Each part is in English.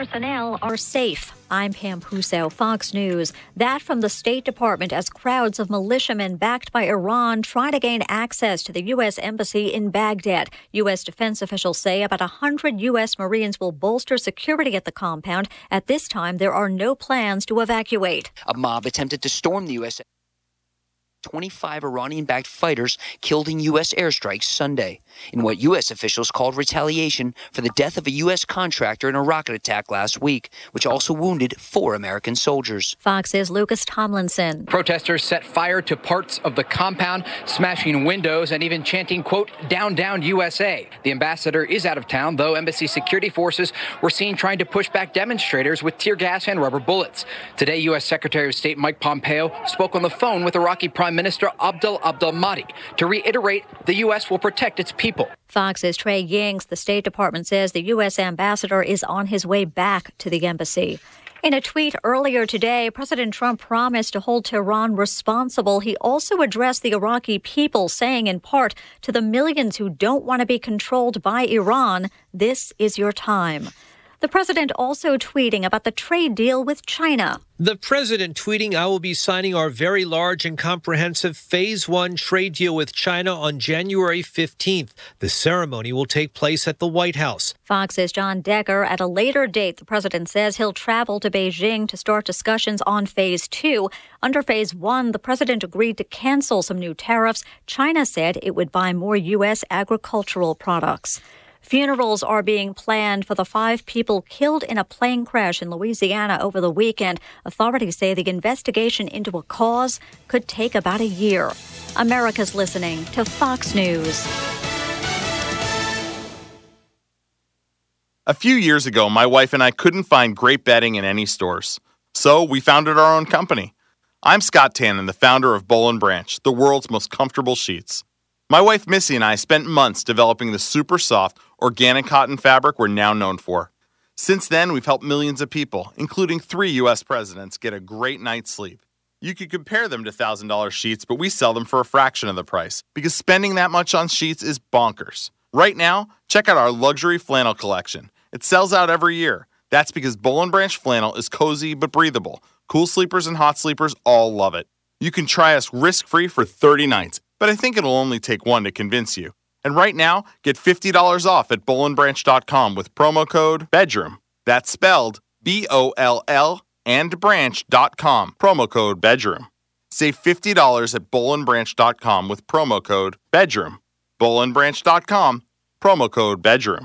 personnel are safe. I'm Pam Puso, Fox News. That from the State Department as crowds of militiamen backed by Iran try to gain access to the U.S. Embassy in Baghdad. U.S. defense officials say about 100 U.S. Marines will bolster security at the compound. At this time, there are no plans to evacuate. A mob attempted to storm the U.S. 25 Iranian-backed fighters killed in U.S. airstrikes Sunday, in what U.S. officials called retaliation for the death of a U.S. contractor in a rocket attack last week, which also wounded 4 American soldiers. Fox's Lucas Tomlinson. Protesters set fire to parts of the compound, smashing windows and even chanting, quote, "Down, down, USA." The ambassador is out of town, though embassy security forces were seen trying to push back demonstrators with tear gas and rubber bullets. Today, U.S. Secretary of State Mike Pompeo spoke on the phone with Iraqi Prime Minister Abdel Mahdi to reiterate the U.S. will protect its people. Fox's Trey Yingst. The State Department says the U.S. ambassador is on his way back to the embassy. In a tweet earlier today, President Trump promised to hold Tehran responsible. He also addressed the Iraqi people, saying in part to the millions who don't want to be controlled by Iran, "This is your time." The president also tweeting about the trade deal with China. The president tweeting, "I will be signing our very large and comprehensive Phase 1 trade deal with China on January 15th. The ceremony will take place at the White House." Fox's John Decker. At a later date, the president says he'll travel to Beijing to start discussions on Phase 2. Under Phase 1, the president agreed to cancel some new tariffs. China said it would buy more U.S. agricultural products. Funerals are being planned for the 5 people killed in a plane crash in Louisiana over the weekend. Authorities say the investigation into a cause could take about a year. America's listening to Fox News. A few years ago, my wife and I couldn't find great bedding in any stores. So we founded our own company. I'm Scott Tannen, the founder of Boll & Branch, the world's most comfortable sheets. My wife Missy and I spent months developing the super soft, organic cotton fabric we're now known for. Since then, we've helped millions of people, including 3 U.S. presidents, get a great night's sleep. You could compare them to $1,000 sheets, but we sell them for a fraction of the price, because spending that much on sheets is bonkers. Right now, check out our luxury flannel collection. It sells out every year. That's because Boll & Branch flannel is cozy but breathable. Cool sleepers and hot sleepers all love it. You can try us risk-free for 30 nights. But I think it'll only take one to convince you. And right now, get $50 off at bollandbranch.com with promo code BEDROOM. That's spelled B-O-L-L and branch.com. Promo code BEDROOM. Save $50 at bollandbranch.com with promo code BEDROOM. bollandbranch.com. Promo code BEDROOM.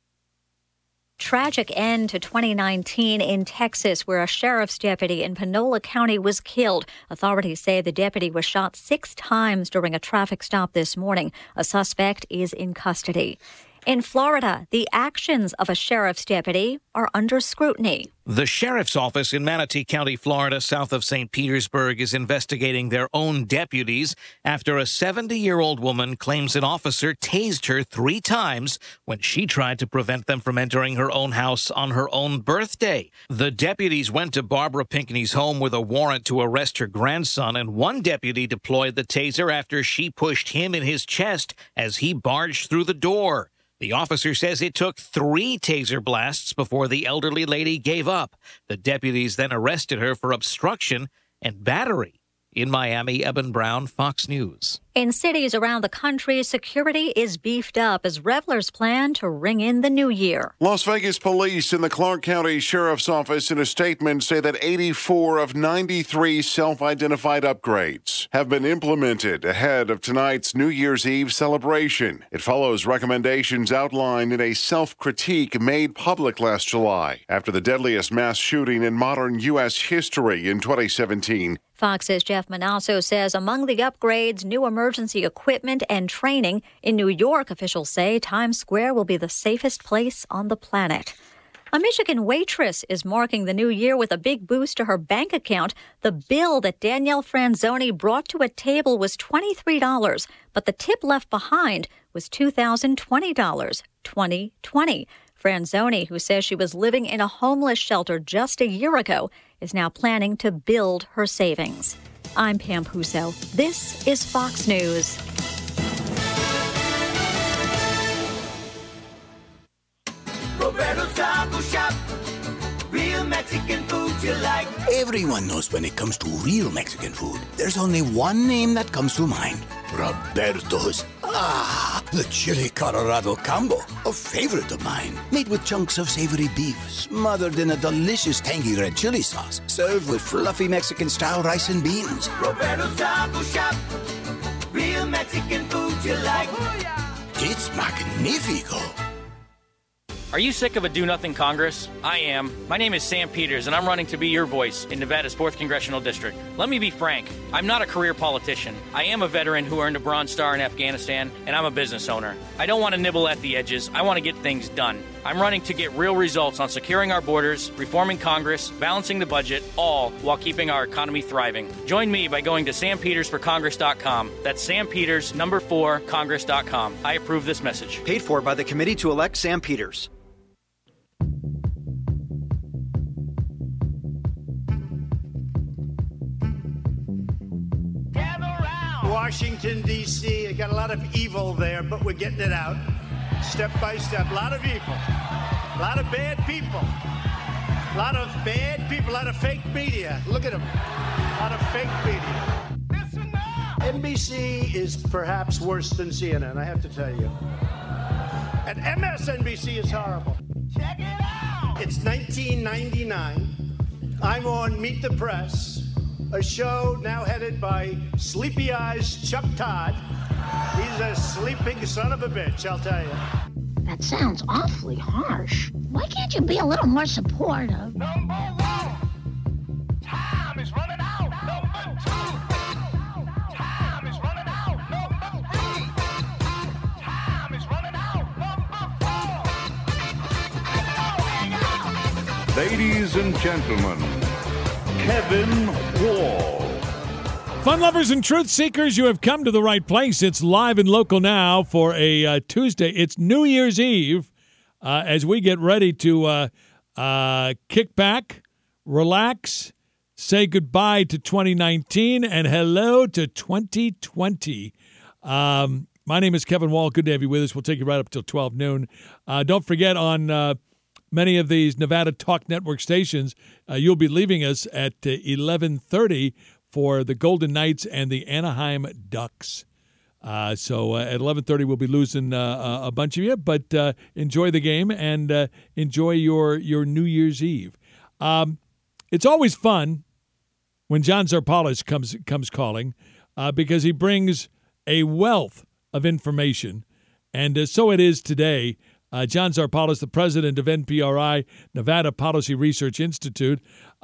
Tragic end to 2019 in Texas, where a sheriff's deputy in Panola County was killed. Authorities say the deputy was shot 6 times during a traffic stop this morning. A suspect is in custody. In Florida, the actions of a sheriff's deputy are under scrutiny. The sheriff's office in Manatee County, Florida, south of St. Petersburg, is investigating their own deputies after a 70-year-old woman claims an officer tased her 3 times when she tried to prevent them from entering her own house on her own birthday. The deputies went to Barbara Pinckney's home with a warrant to arrest her grandson, and one deputy deployed the taser after she pushed him in his chest as he barged through the door. The officer says it took 3 taser blasts before the elderly lady gave up. The deputies then arrested her for obstruction and battery. In Miami, Eben Brown, Fox News. In cities around the country, security is beefed up as revelers plan to ring in the new year. Las Vegas police and the Clark County Sheriff's Office in a statement say that 84 of 93 self-identified upgrades have been implemented ahead of tonight's New Year's Eve celebration. It follows recommendations outlined in a self-critique made public last July after the deadliest mass shooting in modern U.S. history in 2017. Fox's Jeff Manasso says among the upgrades, new emergency equipment and training. In New York, officials say Times Square will be the safest place on the planet. A Michigan waitress is marking the new year with a big boost to her bank account. The bill that Danielle Franzoni brought to a table was $23, but the tip left behind was $2,020, 2020. Franzoni, who says she was living in a homeless shelter just a year ago, is now planning to build her savings. I'm Pam Puso. This is Fox News. Roberto Saco Shop Mexican food you like. Everyone knows when it comes to real Mexican food, there's only one name that comes to mind. Roberto's. Ah, the Chili Colorado Combo, a favorite of mine. Made with chunks of savory beef, smothered in a delicious tangy red chili sauce. Served with fluffy Mexican-style rice and beans. Roberto's Taco Shop. Real Mexican food you like. It's magnifico. Are you sick of a do-nothing Congress? I am. My name is Sam Peters, and I'm running to be your voice in Nevada's 4th Congressional District. Let me be frank. I'm not a career politician. I am a veteran who earned a Bronze Star in Afghanistan, and I'm a business owner. I don't want to nibble at the edges. I want to get things done. I'm running to get real results on securing our borders, reforming Congress, balancing the budget, all while keeping our economy thriving. Join me by going to sampetersforcongress.com. That's sampetersnumber4congress.com. I approve this message. Paid for by the Committee to Elect Sam Peters. Washington, D.C. I got a lot of evil there, but we're getting it out step by step. A lot of evil, a lot of bad people, a lot of bad people, a lot of fake media. Look at them, a lot of fake media. Listen up. NBC is perhaps worse than CNN, I have to tell you. And MSNBC is horrible. Check it out. It's 1999. I'm on Meet the Press, a show now headed by Sleepy Eyes Chuck Todd. He's a sleeping son of a bitch, I'll tell you. That sounds awfully harsh. Why can't you be a little more supportive? Number one, time is running out. Number two, time is running out. Number three, time is running out. Number four. Ladies and gentlemen, Kevin Wall. Fun lovers and truth seekers, you have come to the right place. It's live and local now for a Tuesday. It's New Year's Eve as we get ready to kick back, relax, say goodbye to 2019 and hello to 2020. My name is Kevin Wall. Good to have you with us. We'll take you right up till 12 noon. Don't forget on many of these Nevada Talk Network stations, you'll be leaving us at 11:30 for the Golden Knights and the Anaheim Ducks. So at 11:30 we'll be losing a bunch of you, but enjoy the game and enjoy your New Year's Eve. It's always fun when John Zarpalis comes calling because he brings a wealth of information, and so it is today. John Zarpalis, the president of NPRI, Nevada Policy Research Institute.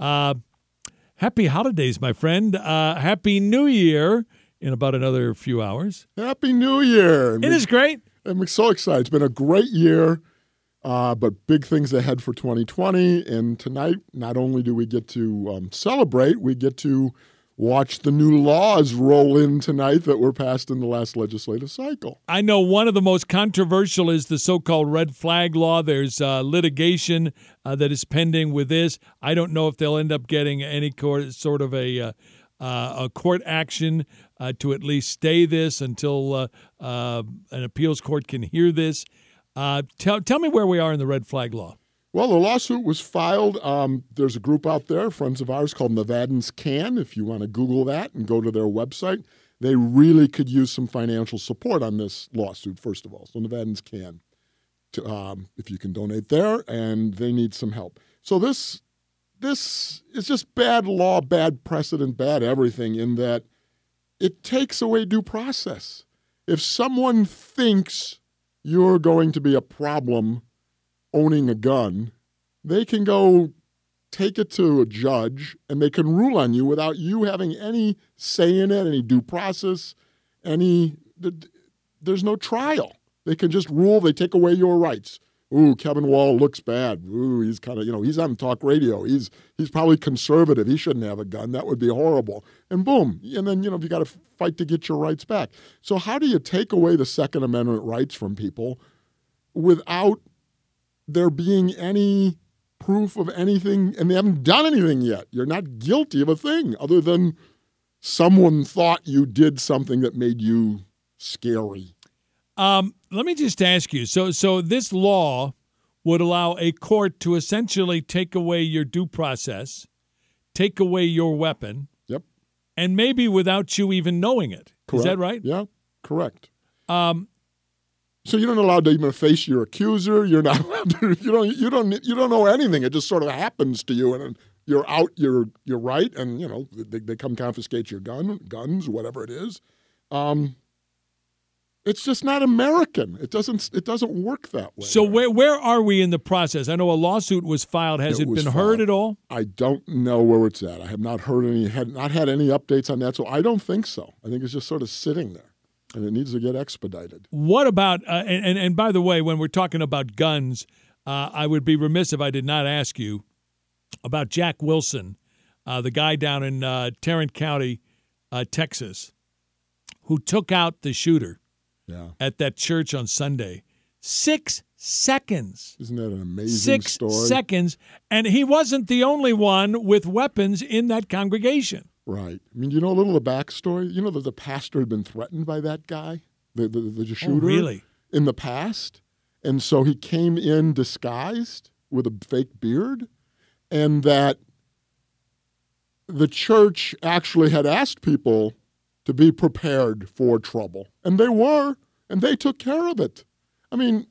Happy holidays, my friend. Happy New Year in about another few hours. Happy New Year. It is great. I'm so excited. It's been a great year, but big things ahead for 2020. And tonight, not only do we get to celebrate, we get to watch the new laws roll in tonight that were passed in the last legislative cycle. I know one of the most controversial is the so-called red flag law. There's litigation that is pending with this. I don't know if they'll end up getting any sort of a court action to at least stay this until an appeals court can hear this. Tell me where we are in the red flag law. Well, the lawsuit was filed. There's a group out there, friends of ours, called Nevadans Can. If you want to Google that and go to their website, they really could use some financial support on this lawsuit, first of all. So Nevadans Can, if you can donate there, and they need some help. So this is just bad law, bad precedent, bad everything in that it takes away due process. If someone thinks you're going to be a problem owning a gun, they can go take it to a judge and they can rule on you without you having any say in it, any due process, there's no trial. They can just rule, they take away your rights. Ooh, Kevin Wall looks bad. Ooh, he's kind of, he's on talk radio. He's probably conservative. He shouldn't have a gun. That would be horrible. And boom. And then, you got to fight to get your rights back. So how do you take away the Second Amendment rights from people without there being any proof of anything, and they haven't done anything yet? You're not guilty of a thing other than someone thought you did something that made you scary. Let me just ask you, so this law would allow a court to essentially take away your due process, take away your weapon, and maybe without you even knowing it. Correct. Is that right? Yeah, correct. So you're not allowed to even face your accuser. You're not allowed to, you don't know anything. It just sort of happens to you, and you're out. You're right, and they come confiscate your guns, whatever it is. It's just not American. It doesn't work that way. So where are we in the process? I know a lawsuit was filed. Has it been heard at all? I don't know where it's at. I have not heard not had any updates on that. So I don't think so. I think it's just sort of sitting there, and it needs to get expedited. What about and by the way, when we're talking about guns, I would be remiss if I did not ask you about Jack Wilson, the guy down in Tarrant County, Texas, who took out the shooter. At that church on Sunday. 6 seconds. Isn't that an amazing story? 6 seconds. And he wasn't the only one with weapons in that congregation. Right. I mean, you know a little of the backstory? You know that the pastor had been threatened by that guy, the shooter? Oh, really? In the past. And so he came in disguised with a fake beard, and that the church actually had asked people to be prepared for trouble. And they were, and they took care of it. I mean,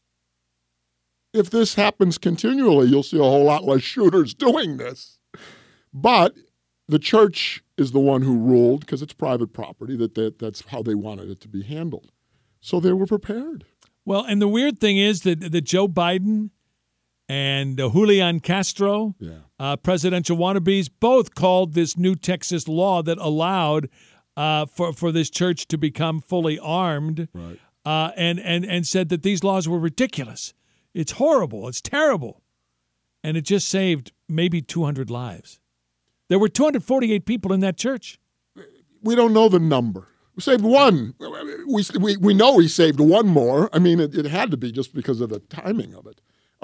if this happens continually, you'll see a whole lot less shooters doing this. But the church is the one who ruled, because it's private property, that's how they wanted it to be handled. So they were prepared. Well, and the weird thing is that Joe Biden and Julian Castro, presidential wannabes, both called this new Texas law that allowed for this church to become fully armed, right. And said that these laws were ridiculous. It's horrible. It's terrible. And it just saved maybe 200 lives. There were 248 people in that church. We don't know the number. We saved one. We know he saved one more. I mean, it had to be just because of the timing of it.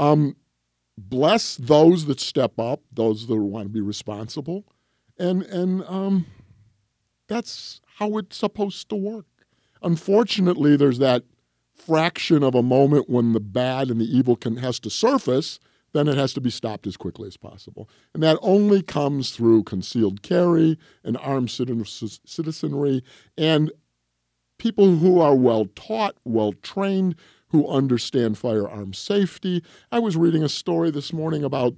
Bless those that step up, those that want to be responsible. And that's how it's supposed to work. Unfortunately, there's that fraction of a moment when the bad and the evil has to surface, then it has to be stopped as quickly as possible. And that only comes through concealed carry and armed citizenry and people who are well-taught, well-trained, who understand firearm safety. I was reading a story this morning about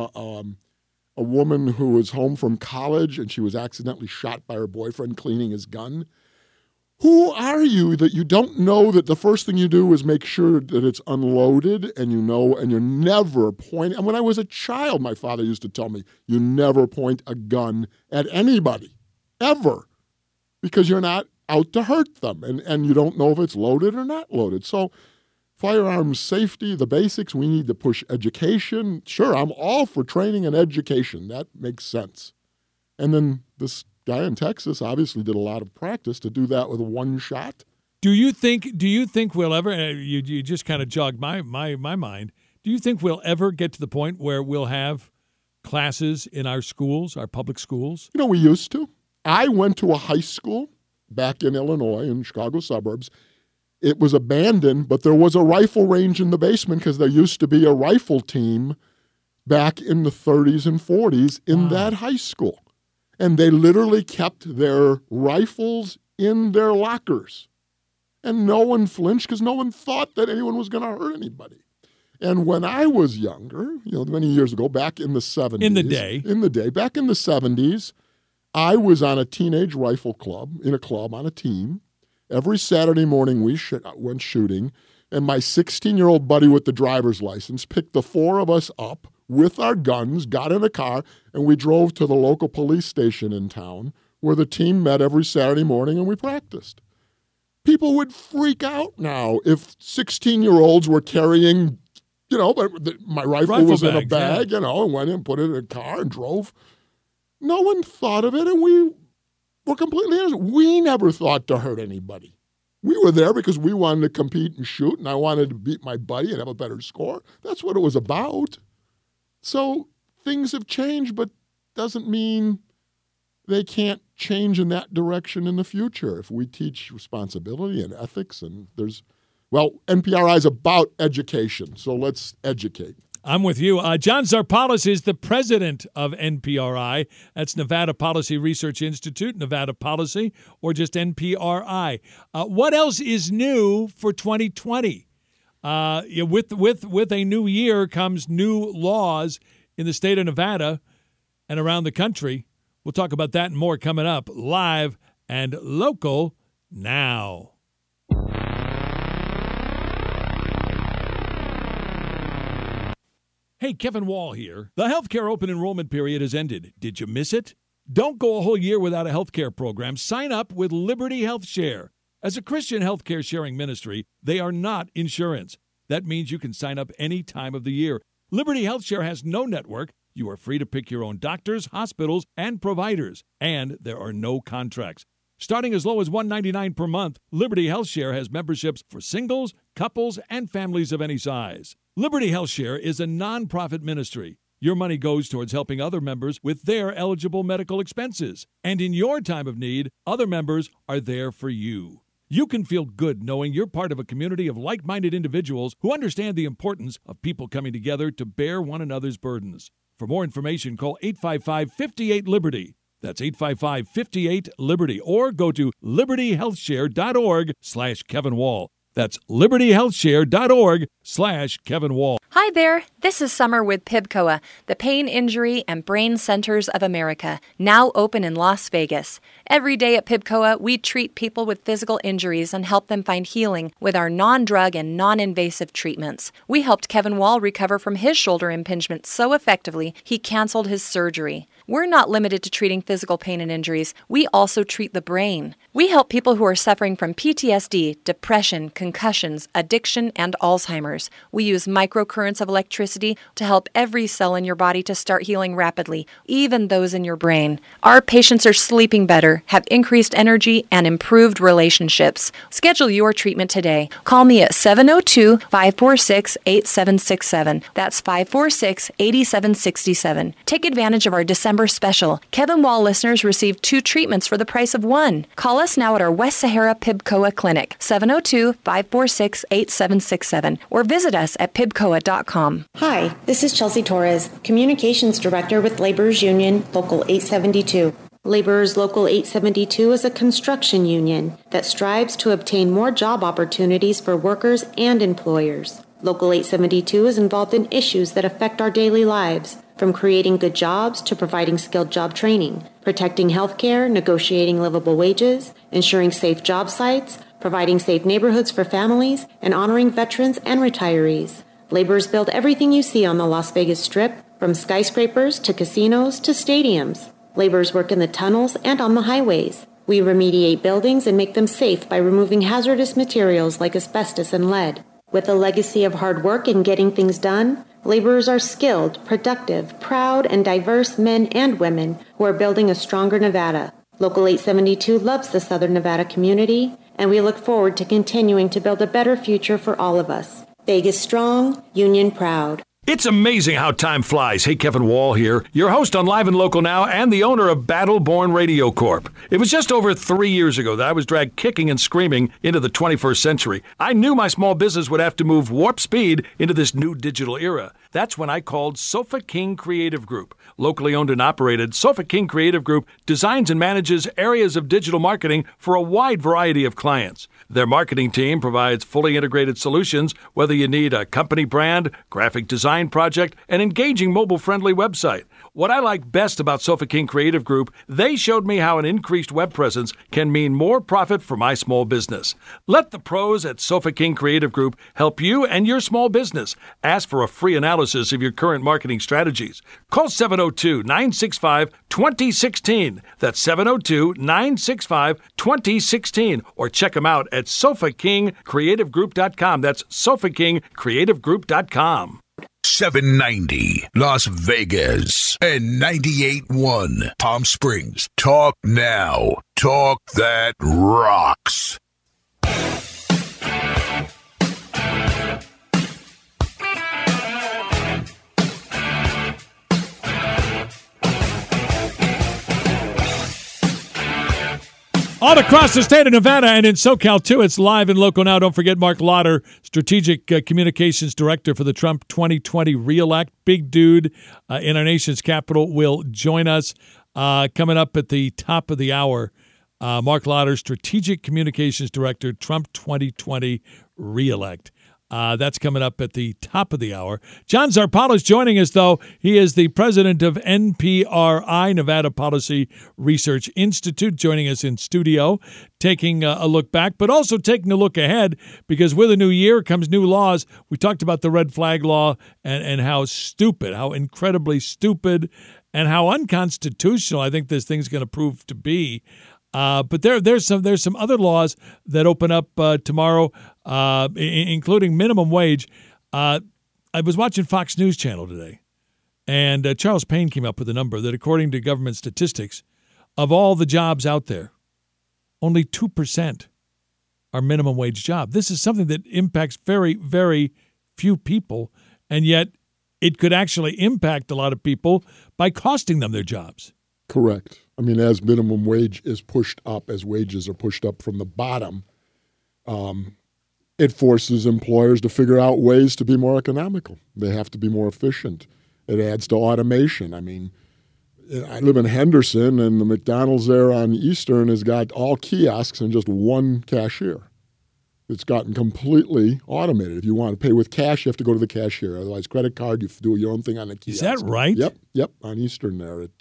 a woman who was home from college and she was accidentally shot by her boyfriend cleaning his gun. Who are you that you don't know that the first thing you do is make sure that it's unloaded and you're never pointing. And when I was a child, my father used to tell me, you never point a gun at anybody, ever, because you're not out to hurt them and you don't know if it's loaded or not loaded. So firearms safety, the basics, we need to push education. Sure, I'm all for training and education. That makes sense. And then this guy in Texas obviously did a lot of practice to do that with one shot. Do you think we'll ever, you just kind of jogged my mind, do you think we'll ever get to the point where we'll have classes in our schools, our public schools? You know, we used to. I went to a high school back in Illinois, in Chicago suburbs. It was abandoned, but there was a rifle range in the basement because there used to be a rifle team back in the 30s and 40s in that high school. And they literally kept their rifles in their lockers. And no one flinched because no one thought that anyone was going to hurt anybody. And when I was younger, many years ago, back in the 70s. In the day. Back in the 70s, I was on a teenage rifle club, in a club on a team. Every Saturday morning we went shooting, and my 16-year-old buddy with the driver's license picked the four of us up with our guns, got in a car, and we drove to the local police station in town where the team met every Saturday morning and we practiced. People would freak out now if 16-year-olds were carrying, but my rifle was in a bag, and went in, put it in a car and drove. No one thought of it, and we were completely innocent. We never thought to hurt anybody. We were there because we wanted to compete and shoot, and I wanted to beat my buddy and have a better score. That's what it was about. So things have changed, but doesn't mean they can't change in that direction in the future. If we teach responsibility and ethics, and Well, NPRI is about education, so let's educate. I'm with you. John Zarpalis is the president of NPRI. That's Nevada Policy Research Institute, Nevada Policy, or just NPRI. What else is new for 2020? With a new year comes new laws in the state of Nevada and around the country. We'll talk about that and more coming up live and local now. Hey, Kevin Wall here. The healthcare open enrollment period has ended. Did you miss it? Don't go a whole year without a healthcare program. Sign up with Liberty Health Share. As a Christian healthcare sharing ministry, they are not insurance. That means you can sign up any time of the year. Liberty Health Share has no network. You are free to pick your own doctors, hospitals, and providers. And there are no contracts. Starting as low as $1.99 per month, Liberty Health Share has memberships for singles, couples, and families of any size. Liberty Health Share is a nonprofit ministry. Your money goes towards helping other members with their eligible medical expenses. And in your time of need, other members are there for you. You can feel good knowing you're part of a community of like-minded individuals who understand the importance of people coming together to bear one another's burdens. For more information, call 855-58-LIBERTY. That's 855-58-LIBERTY. Or go to libertyhealthshare.org/Kevin Wall. That's libertyhealthshare.org/Kevin Wall. Hi there, this is Summer with PIBCOA, the Pain, Injury, and Brain Centers of America, now open in Las Vegas. Every day at PIBCOA, we treat people with physical injuries and help them find healing with our non-drug and non-invasive treatments. We helped Kevin Wall recover from his shoulder impingement so effectively, he canceled his surgery. We're not limited to treating physical pain and injuries. We also treat the brain. We help people who are suffering from PTSD, depression, concussions, addiction, and Alzheimer's. We use microcurrents of electricity to help every cell in your body to start healing rapidly, even those in your brain. Our patients are sleeping better, have increased energy, and improved relationships. Schedule your treatment today. Call me at 702-546-8767. That's 546-8767. Take advantage of our December special. Kevin Wall listeners receive 2 treatments for the price of 1. Call us now at our West Sahara PIBCOA clinic, 702-546-8767, or visit us at pibcoa.com. Hi, this is Chelsea Torres, Communications Director with Laborers Union Local 872. Laborers Local 872 is a construction union that strives to obtain more job opportunities for workers and employers. Local 872 is involved in issues that affect our daily lives, from creating good jobs to providing skilled job training, protecting health care, negotiating livable wages, ensuring safe job sites, providing safe neighborhoods for families, and honoring veterans and retirees. Laborers build everything you see on the Las Vegas Strip, from skyscrapers to casinos to stadiums. Laborers work in the tunnels and on the highways. We remediate buildings and make them safe by removing hazardous materials like asbestos and lead. With a legacy of hard work in getting things done, laborers are skilled, productive, proud, and diverse men and women who are building a stronger Nevada. Local 872 loves the Southern Nevada community, and we look forward to continuing to build a better future for all of us. Vegas strong, union proud. It's amazing how time flies. Hey, Kevin Wall here, your host on Live and Local Now and the owner of Battleborn Radio Corp. It was just over 3 years ago that I was dragged kicking and screaming into the 21st century. I knew my small business would have to move warp speed into this new digital era. That's when I called Sofa King Creative Group. Locally owned and operated, Sofa King Creative Group designs and manages areas of digital marketing for a wide variety of clients. Their marketing team provides fully integrated solutions, whether you need a company brand, graphic design project, an engaging mobile-friendly website. What I like best about Sofa King Creative Group, they showed me how an increased web presence can mean more profit for my small business. Let the pros at Sofa King Creative Group help you and your small business. Ask for a free analysis of your current marketing strategies. Call 702-965-2016. That's 702-965-2016. Or check them out at SofaKingCreativeGroup.com. That's SofaKingCreativeGroup.com. 790 Las Vegas and 98.1 Palm Springs. Talk now. Talk that rocks. All across the state of Nevada and in SoCal, too. It's live and local now. Don't forget Mark Lauder, Strategic Communications Director for the Trump 2020 Re-elect. Big dude in our nation's capital will join us coming up at the top of the hour. Mark Lauder, Strategic Communications Director, Trump 2020 Re-elect. That's coming up at the top of the hour. John Zarpala is joining us, though. He is the president of NPRI, Nevada Policy Research Institute, joining us in studio, taking a look back, but also taking a look ahead, because with a new year comes new laws. We talked about the red flag law and how stupid, how incredibly stupid, and how unconstitutional I think this thing's going to prove to be. But there's some other laws that open up tomorrow, including minimum wage. I was watching Fox News Channel today, and Charles Payne came up with a number that, according to government statistics, of all the jobs out there, only 2% are minimum wage jobs. This is something that impacts very, very few people, and yet it could actually impact a lot of people by costing them their jobs. Correct. I mean, as minimum wage is pushed up, as wages are pushed up from the bottom, it forces employers to figure out ways to be more economical. They have to be more efficient. It adds to automation. I mean, I live in Henderson, and the McDonald's there on Eastern has got all kiosks and just one cashier. It's gotten completely automated. If you want to pay with cash, you have to go to the cashier. Otherwise, credit card, you do your own thing on the kiosk. Is that right? Yep, on Eastern there at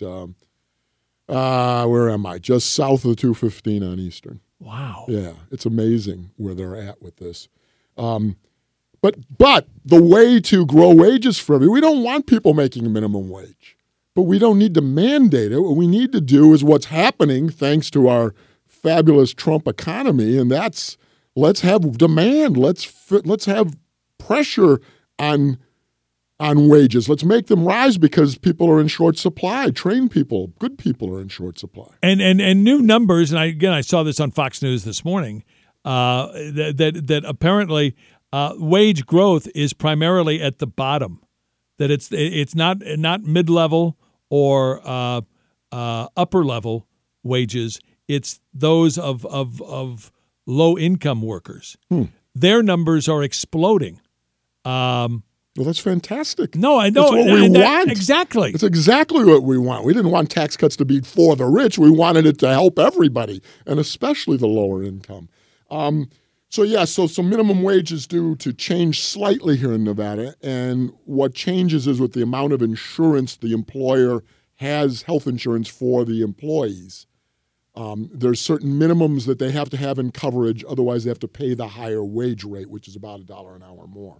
where am I? Just south of 215 on Eastern. Wow. Yeah, it's amazing where they're at with this. But the way to grow wages for everyone, we don't want people making a minimum wage, but we don't need to mandate it. What we need to do is what's happening thanks to our fabulous Trump economy, and that's let's have demand. Let's have pressure on wages. Let's make them rise because people are in short supply. Trained people, good people are in short supply. And new numbers, and I saw this on Fox News this morning, that apparently wage growth is primarily at the bottom. That it's not mid-level or upper level wages. It's those of low-income workers. Their numbers are exploding. Well, that's fantastic. No, I know. That's what we want. Exactly. It's exactly what we want. We didn't want tax cuts to be for the rich. We wanted it to help everybody, and especially the lower income. So minimum wage is due to change slightly here in Nevada, and what changes is with the amount of insurance the employer has, health insurance for the employees. There's certain minimums that they have to have in coverage, otherwise they have to pay the higher wage rate, which is about $1 an hour more.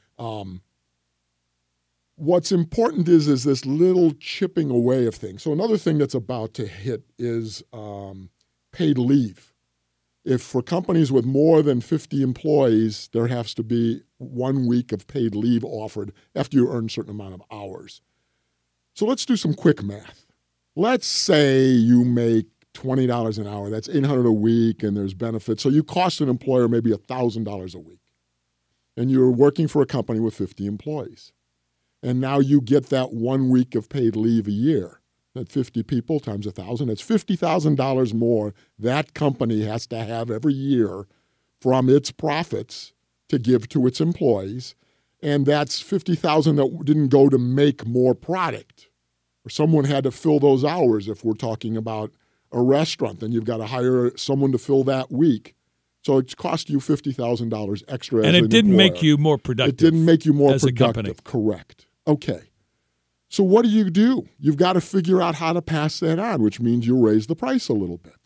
What's important is this little chipping away of things. So another thing that's about to hit is paid leave. If for companies with more than 50 employees, there has to be 1 week of paid leave offered after you earn a certain amount of hours. So let's do some quick math. Let's say you make $20 an hour. That's $800 a week, and there's benefits. So you cost an employer maybe $1,000 a week. And you're working for a company with 50 employees. And now you get that 1 week of paid leave a year. That 50 people times 1,000, that's $50,000 more that company has to have every year from its profits to give to its employees. And that's $50,000 that didn't go to make more product. Or someone had to fill those hours if we're talking about a restaurant. Then you've got to hire someone to fill that week. So it's cost you $50,000 extra. And it didn't make you more productive. It didn't make you more as productive. a company. Correct. Okay. So what do? You've got to figure out how to pass that on, which means you raise the price a little bit.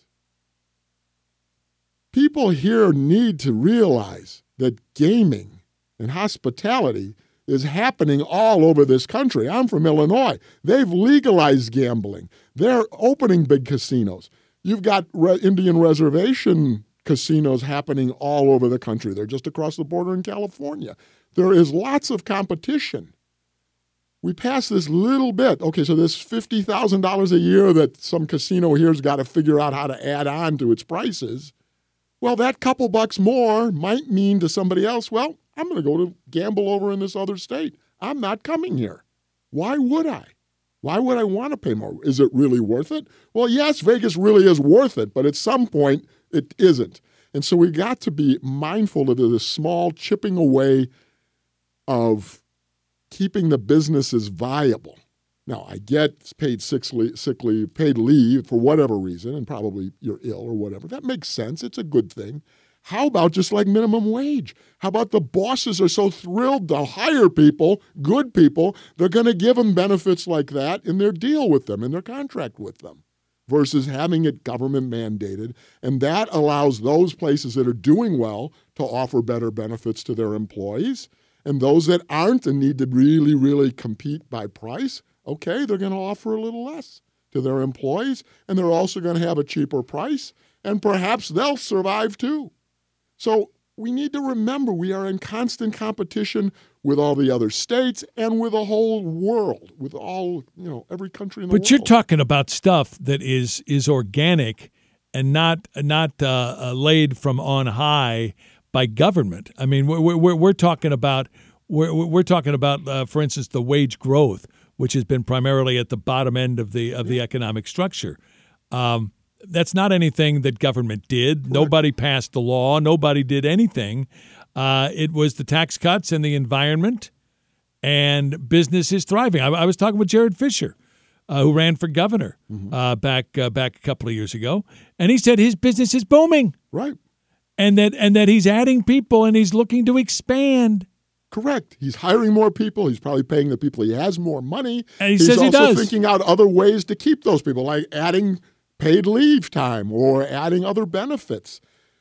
People here need to realize that gaming and hospitality is happening all over this country. I'm from Illinois. They've legalized gambling. They're opening big casinos. You've got Indian reservation casinos happening all over the country. They're just across the border in California. There is lots of competition. We pass this little bit. Okay, so this $50,000 a year that some casino here's got to figure out how to add on to its prices. Well, that couple bucks more might mean to somebody else, well, I'm going to go to gamble over in this other state. I'm not coming here. Why would I? Why would I want to pay more? Is it really worth it? Well, yes, Vegas really is worth it, but at some point it isn't. And so we got to be mindful of this small chipping away of keeping the businesses viable. Now, I get paid sick leave, paid leave for whatever reason, and probably you're ill or whatever. That makes sense. It's a good thing. How about just like minimum wage? How about the bosses are so thrilled to hire people, good people, they're going to give them benefits like that in their deal with them, in their contract with them, versus having it government mandated. And that allows those places that are doing well to offer better benefits to their employees. And those that aren't and need to really, really compete by price, okay, they're going to offer a little less to their employees, and they're also going to have a cheaper price, and perhaps they'll survive too. So we need to remember we are in constant competition with all the other states and with the whole world, with all, every country in the world. But you're talking about stuff that is organic and not laid from on high by government. I mean, we're talking about for instance, the wage growth, which has been primarily at the bottom end of the economic structure. That's not anything that government did. Nobody passed the law. Nobody did anything. It was the tax cuts and the environment, and business is thriving. I was talking with Jared Fisher, who ran for governor back a couple of years ago, and he said his business is booming. Right. And that he's adding people and he's looking to expand. Correct. He's hiring more people. He's probably paying the people he has more money. And he says he does. He's also thinking out other ways to keep those people, like adding paid leave time or adding other benefits.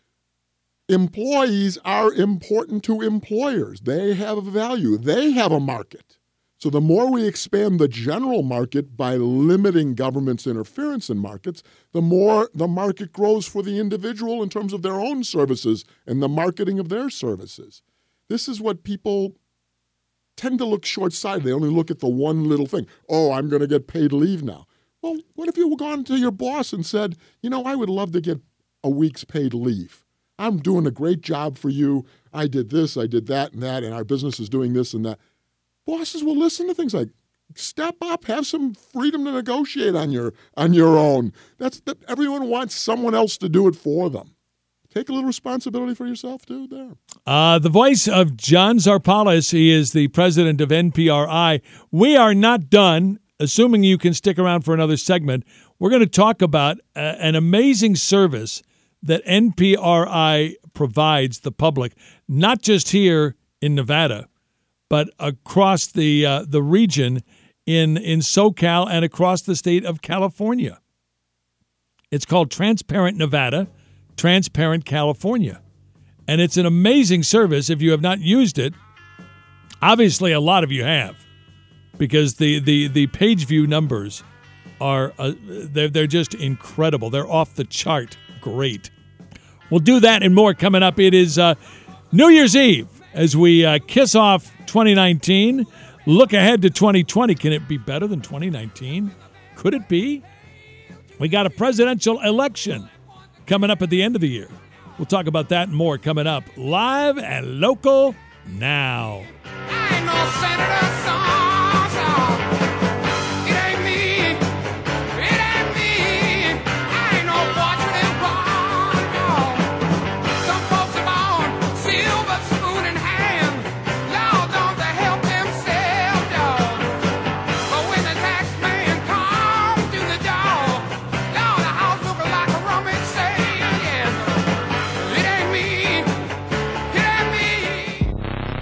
Employees are important to employers. They have a value. They have a market. So the more we expand the general market by limiting government's interference in markets, the more the market grows for the individual in terms of their own services and the marketing of their services. This is what people tend to look short-sighted. They only look at the one little thing. Oh, I'm going to get paid leave now. Well, what if you had gone to your boss and said, I would love to get a week's paid leave. I'm doing a great job for you. I did this, I did that, and our business is doing this and that. Bosses will listen to things like, step up, have some freedom to negotiate on your own. Everyone wants someone else to do it for them. Take a little responsibility for yourself, too, there. The voice of John Zarpalis. He is the president of NPRI. We are not done. Assuming you can stick around for another segment, we're going to talk about an amazing service that NPRI provides the public, not just here in Nevada, but across the region in SoCal and across the state of California. It's called Transparent Nevada, Transparent California. And it's an amazing service. If you have not used it, obviously a lot of you have, because the page view numbers are they're just incredible. They're off the chart great. We'll do that and more coming up. It is New Year's Eve as we kiss off 2019. Look ahead to 2020. Can it be better than 2019? Could it be? We got a presidential election coming up at the end of the year. We'll talk about that and more coming up live and local now. I ain't no senator, it ain't me, it ain't me. I ain't no fortune born, no. Some folks are born silver spoon in hand. Lord, don't they help themselves, dog. But when the tax man comes through the door, Lord, the house looking like a rummage sale, yes. It ain't me, it ain't me.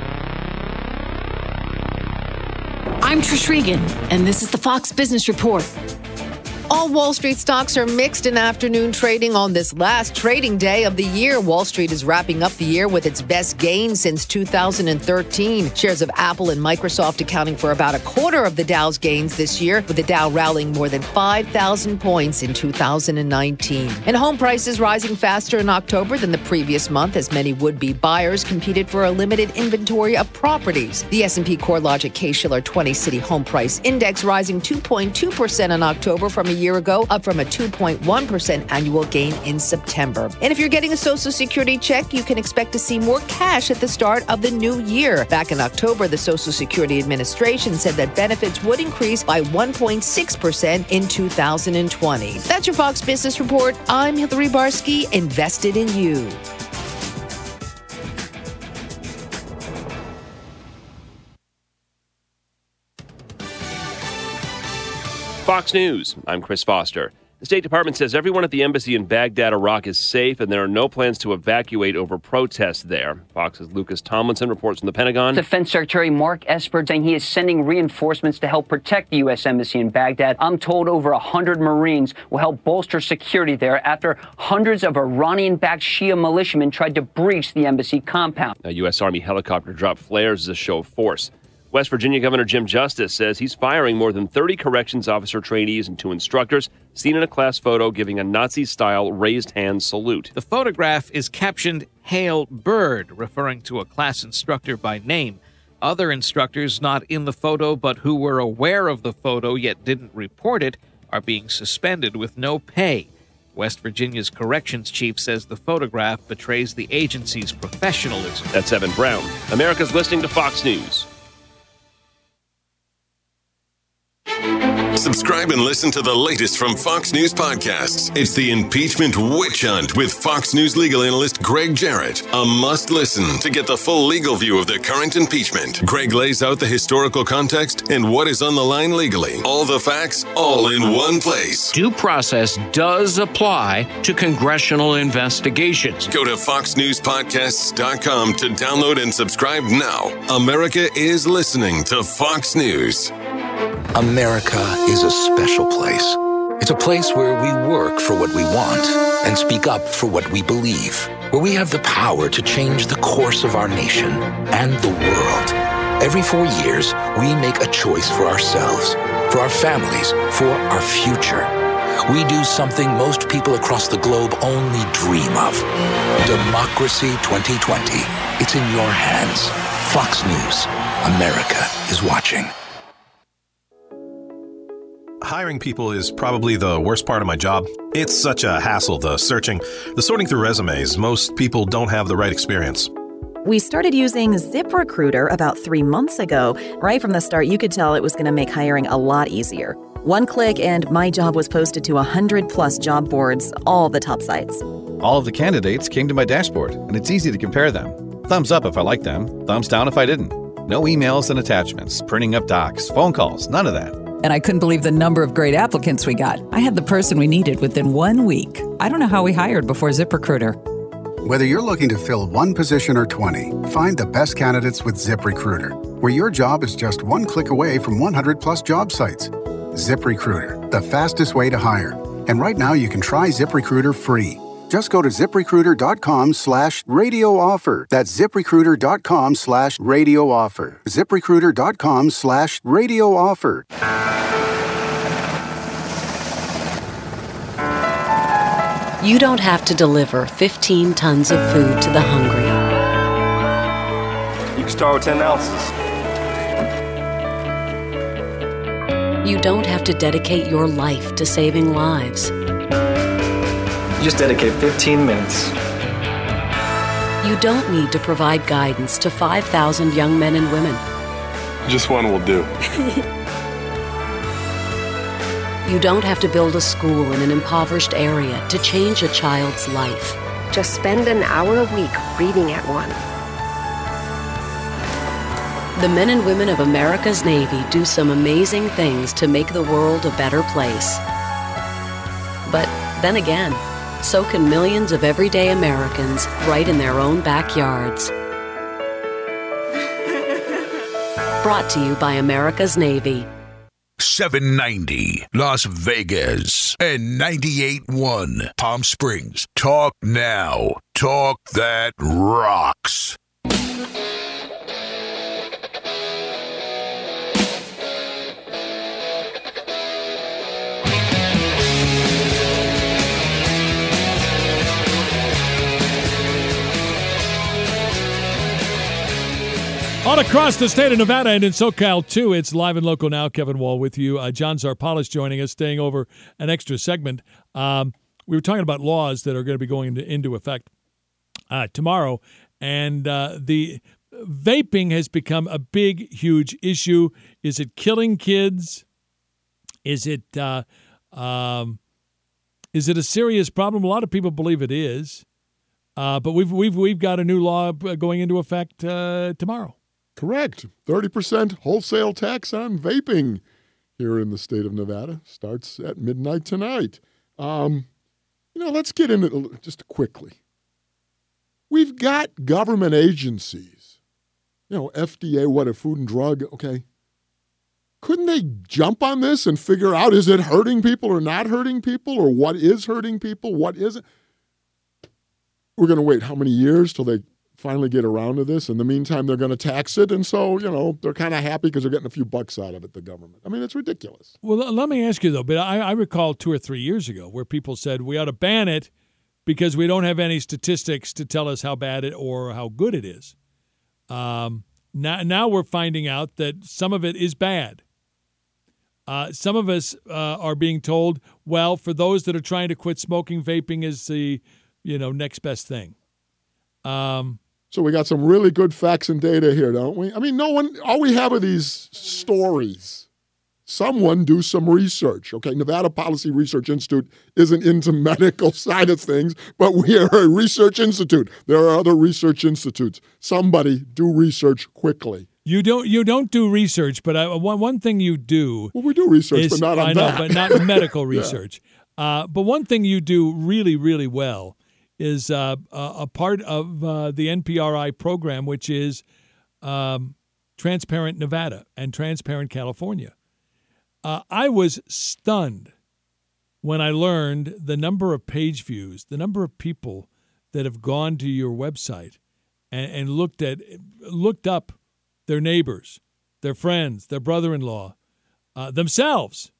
I'm Trish Regan, and this is the Fox Business Report. All Wall Street stocks are mixed in afternoon trading on this last trading day of the year. Wall Street is wrapping up the year with its best gain since 2013. Shares of Apple and Microsoft accounting for about a quarter of the Dow's gains this year, with the Dow rallying more than 5,000 points in 2019. And home prices rising faster in October than the previous month as many would-be buyers competed for a limited inventory of properties. The S&P CoreLogic Case-Shiller 20 City Home Price Index rising 2.2% in October from a year ago, up from a 2.1% annual gain in September. And if you're getting a Social Security check, you can expect to see more cash at the start of the new year. Back in October, the Social Security Administration said that benefits would increase by 1.6% in 2020. That's your Fox Business Report. I'm Hillary Barsky, invested in you. Fox News, I'm Chris Foster. The State Department says everyone at the embassy in Baghdad, Iraq is safe, and there are no plans to evacuate over protests there. Fox's Lucas Tomlinson reports from the Pentagon. Defense Secretary Mark Esper saying he is sending reinforcements to help protect the U.S. Embassy in Baghdad. I'm told over 100 Marines will help bolster security there after hundreds of Iranian-backed Shia militiamen tried to breach the embassy compound. A U.S. Army helicopter dropped flares as a show of force. West Virginia Governor Jim Justice says he's firing more than 30 corrections officer trainees and 2 instructors seen in a class photo giving a Nazi-style raised hand salute. The photograph is captioned, "Hail Bird," referring to a class instructor by name. Other instructors not in the photo but who were aware of the photo yet didn't report it are being suspended with no pay. West Virginia's corrections chief says the photograph betrays the agency's professionalism. That's Evan Brown. America's listening to Fox News. Subscribe and listen to the latest from Fox News podcasts. It's the Impeachment Witch Hunt with Fox News legal analyst Greg Jarrett. A must-listen to get the full legal view of the current impeachment. Greg lays out the historical context and what is on the line legally. All the facts, all in one place. Due process does apply to congressional investigations. Go to foxnewspodcasts.com to download and subscribe now. America is listening to Fox News. America is a special place. It's a place where we work for what we want and speak up for what we believe, where we have the power to change the course of our nation and the world. Every 4 years, we make a choice for ourselves, for our families, for our future. We do something most people across the globe only dream of. Democracy 2020. It's in your hands. Fox News. America is watching. Hiring people is probably the worst part of my job. It's such a hassle, the searching, the sorting through resumes. Most people don't have the right experience. We started using ZipRecruiter about 3 months ago. Right from the start, you could tell it was going to make hiring a lot easier. One click and my job was posted to 100+ job boards, all the top sites. All of the candidates came to my dashboard, and it's easy to compare them. Thumbs up if I liked them, thumbs down if I didn't. No emails and attachments, printing up docs, phone calls, none of that. And I couldn't believe the number of great applicants we got. I had the person we needed within 1 week. I don't know how we hired before ZipRecruiter. Whether you're looking to fill one position or 20, find the best candidates with ZipRecruiter, where your job is just one click away from 100+ job sites. ZipRecruiter, the fastest way to hire. And right now you can try ZipRecruiter free. Just go to ZipRecruiter.com/radio offer. That's ZipRecruiter.com/radio offer. ZipRecruiter.com/radio offer. You don't have to deliver 15 tons of food to the hungry. You can start with 10 ounces. You don't have to dedicate your life to saving lives. Just dedicate 15 minutes. You don't need to provide guidance to 5,000 young men and women. Just one will do. You don't have to build a school in an impoverished area to change a child's life. Just spend an hour a week reading at one. The men and women of America's Navy do some amazing things to make the world a better place. But then again, so can millions of everyday Americans right in their own backyards. Brought to you by America's Navy. 790 Las Vegas and 98.1 Palm Springs. Talk now. Talk that rocks. All across the state of Nevada and in SoCal, too. It's Live and Local now. Kevin Wall with you. John Zarpalis joining us, staying over an extra segment. We were talking about laws that are going to be going into effect tomorrow. And the vaping has become a big, huge issue. Is it killing kids? Is it a serious problem? A lot of people believe it is. But we've got a new law going into effect tomorrow. Correct. 30% wholesale tax on vaping here in the state of Nevada. Starts at midnight tonight. Let's get into it just quickly. We've got government agencies. FDA, Food and Drug, okay. Couldn't they jump on this and figure out, is it hurting people or not hurting people, or what is hurting people, what isn't? We're going to wait how many years till they finally get around to this? In the meantime, they're going to tax it, and so, they're kind of happy because they're getting a few bucks out of it, the government. I mean, it's ridiculous. Well, let me ask you, though, but I recall 2 or 3 years ago where people said we ought to ban it because we don't have any statistics to tell us how bad it or how good it is. Now we're finding out that some of it is bad. Some of us are being told, well, for those that are trying to quit smoking, vaping is the next best thing. So we got some really good facts and data here, don't we? I mean, all we have are these stories. Someone do some research. Okay, Nevada Policy Research Institute isn't into medical side of things, but we are a research institute. There are other research institutes. Somebody do research quickly. You don't do research, but one thing you do. Well, we do research, but not on that. But not medical research. Yeah. But one thing you do really, really well is a part of the NPRI program, which is Transparent Nevada and Transparent California. I was stunned when I learned the number of page views, the number of people that have gone to your website and looked up their neighbors, their friends, their brother-in-law, themselves,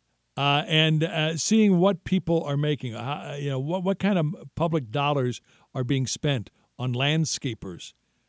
and seeing what people are making. What kind of public dollars are being spent on landscapers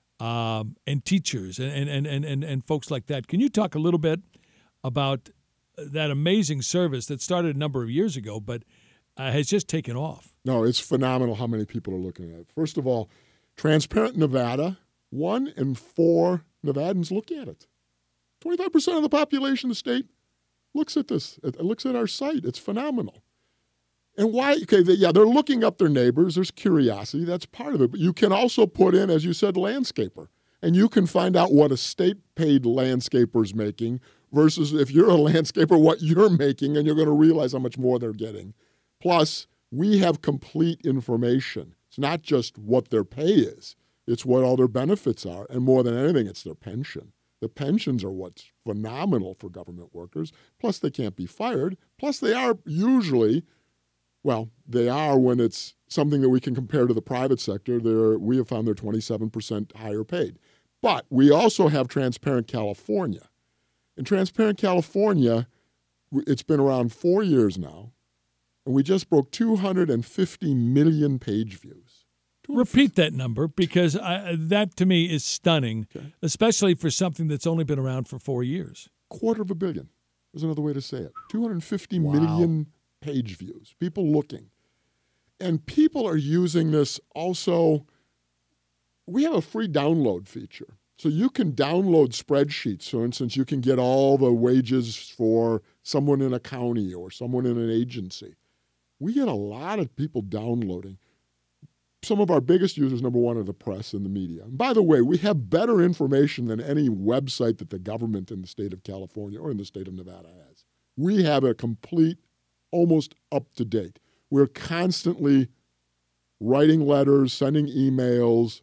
and teachers and folks like that. Can you talk a little bit about that amazing service that started a number of years ago, but has just taken off? No, it's phenomenal how many people are looking at it. First of all, Transparent Nevada, 1 in 4 Nevadans look at it. 25% of the population of the state looks at this. It looks at our site. It's phenomenal. And why? Okay, they're looking up their neighbors. There's curiosity. That's part of it. But you can also put in, as you said, landscaper. And you can find out what a state-paid landscaper is making versus if you're a landscaper, what you're making, and you're going to realize how much more they're getting. Plus, we have complete information. It's not just what their pay is. It's what all their benefits are. And more than anything, it's their pension. The pensions are what's phenomenal for government workers. Plus, they can't be fired. Plus, they are usually, they are when it's something that we can compare to the private sector. We have found they're 27% higher paid. But we also have Transparent California. In Transparent California, it's been around 4 years now, and we just broke 250 million page views. Repeat that number, because that to me is stunning, especially for something that's only been around for 4 years. $250 million is another way to say it. 250 million page views, people looking. And people are using this also. We have a free download feature. So you can download spreadsheets. For instance, you can get all the wages for someone in a county or someone in an agency. We get a lot of people downloading. Some of our biggest users, number one, are the press and the media. And by the way, we have better information than any website that the government in the state of California or in the state of Nevada has. We have a complete, almost up-to-date. We're constantly writing letters, sending emails,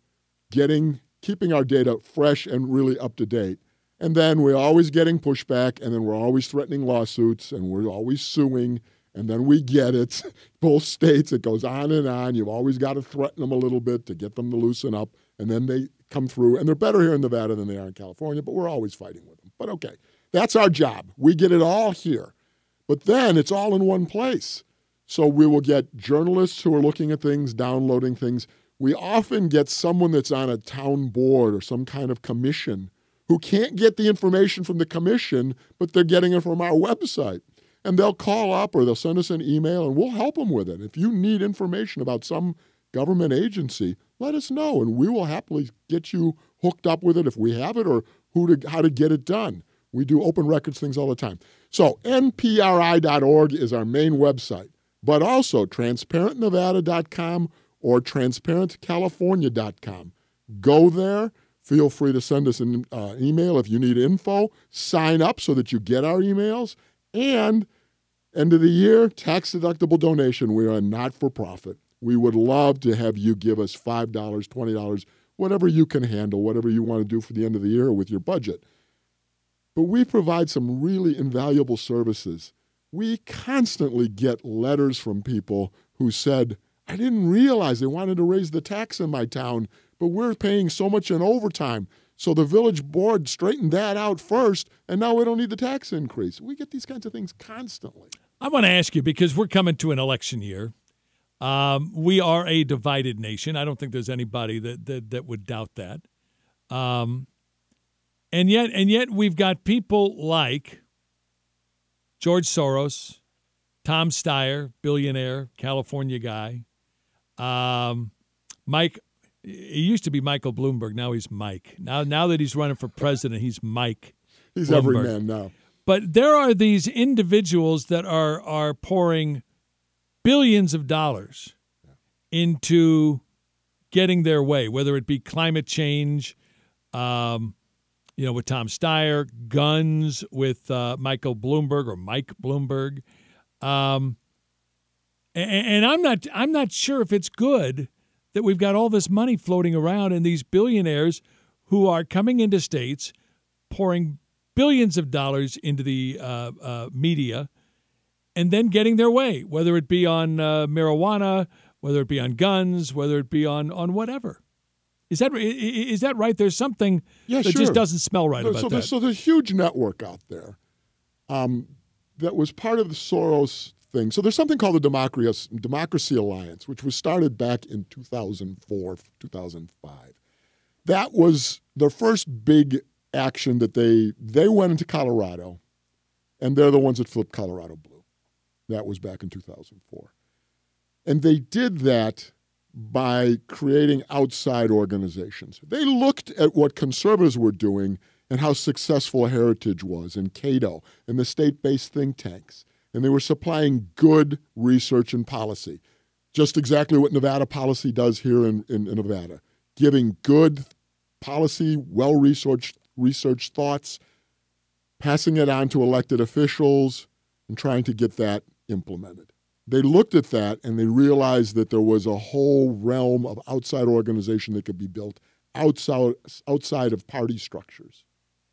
keeping our data fresh and really up-to-date. And then we're always getting pushback, and then we're always threatening lawsuits, and we're always suing, and then we get it. Both states, it goes on and on. You've always got to threaten them a little bit to get them to loosen up, and then they come through. And they're better here in Nevada than they are in California, but we're always fighting with them. But okay, that's our job. We get it all here. But then it's all in one place. So we will get journalists who are looking at things, downloading things. We often get someone that's on a town board or some kind of commission who who can't get the information from the commission, but they're getting it from our website. And they'll call up or they'll send us an email, and we'll help them with it. If you need information about some government agency, let us know, and we will happily get you hooked up with it if we have it or how to get it done. We do open records things all the time. So npri.org is our main website, but also transparentnevada.com or transparentcalifornia.com. Go there. Feel free to send us an email if you need info. Sign up so that you get our emails. And end of the year, tax-deductible donation. We are a not-for-profit. We would love to have you give us $5, $20, whatever you can handle, whatever you want to do for the end of the year with your budget. But we provide some really invaluable services. We constantly get letters from people who said, I didn't realize they wanted to raise the tax in my town, but we're paying so much in overtime. So the village board straightened that out first, and now we don't need the tax increase. We get these kinds of things constantly. I want to ask you, because we're coming to an election year. We are a divided nation. I don't think there's anybody that would doubt that. And yet we've got people like George Soros, Tom Steyer, billionaire, California guy, Mike. He used to be Michael Bloomberg. Now he's Mike. Now that he's running for president, he's Mike. He's Bloomberg. every man now. But there are these individuals that are pouring billions of dollars into getting their way, whether it be climate change, with Tom Steyer, guns with Michael Bloomberg or Mike Bloomberg, and I'm not sure if it's good that we've got all this money floating around and these billionaires who are coming into states, pouring billions of dollars into the media, and then getting their way, whether it be on marijuana, whether it be on guns, whether it be on whatever. Is that right? There's something that just doesn't smell right about that. So there's a huge network out there that was part of the Soros thing. So there's something called the Democracy Alliance, which was started back in 2004, 2005. That was their first big action that they went into Colorado, and they're the ones that flipped Colorado blue. That was back in 2004. And they did that by creating outside organizations. They looked at what conservatives were doing and how successful Heritage was, and Cato, and the state-based think tanks. And they were supplying good research and policy, just exactly what Nevada policy does here in Nevada, giving good policy, well-researched thoughts, passing it on to elected officials, and trying to get that implemented. They looked at that and they realized that there was a whole realm of outside organization that could be built outside of party structures.